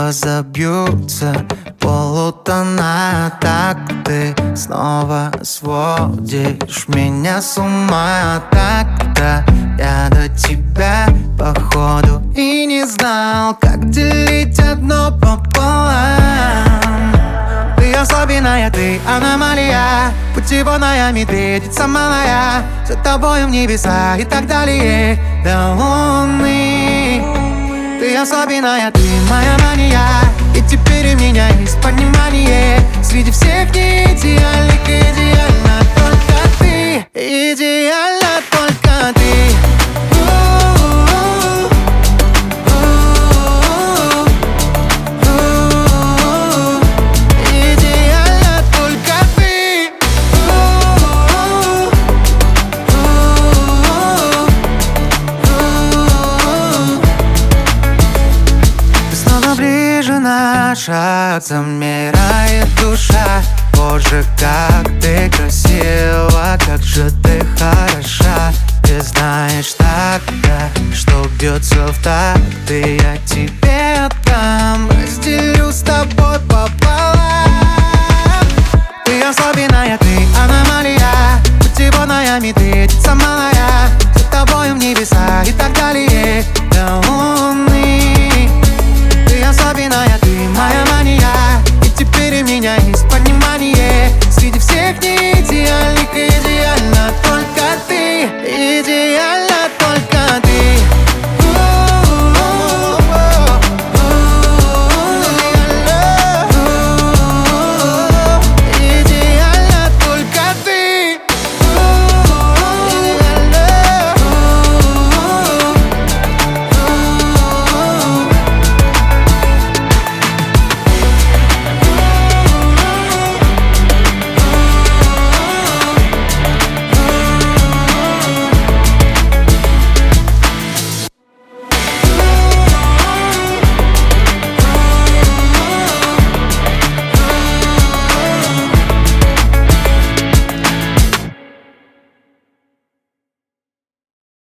глаза бьются, полутона. Так ты снова сводишь меня с ума. Так-то я до тебя походу и не знал, как делить одно пополам. Ты особенная, ты аномалия, путеводная медведица малая. За тобою в небеса и так далее до луны. Ты особенная, ты моя мания, и теперь у меня есть понимание. Среди всех неидеальных идеально только ты. Идеально только ты. Идеально только ты. Снова ближе наш шаг, замирает душа. Боже, как ты красива, как же ты хороша. Ты знаешь тогда, что бьется в такт, и я тебе отдам, разделю с тобой пополам. Ты особенная, ты аномалия, путеводная медведица малая. За тобой в небеса и так далее до луны. Ты особенная, ты моя мания, и теперь у меня есть понимание. Среди всех неидеальных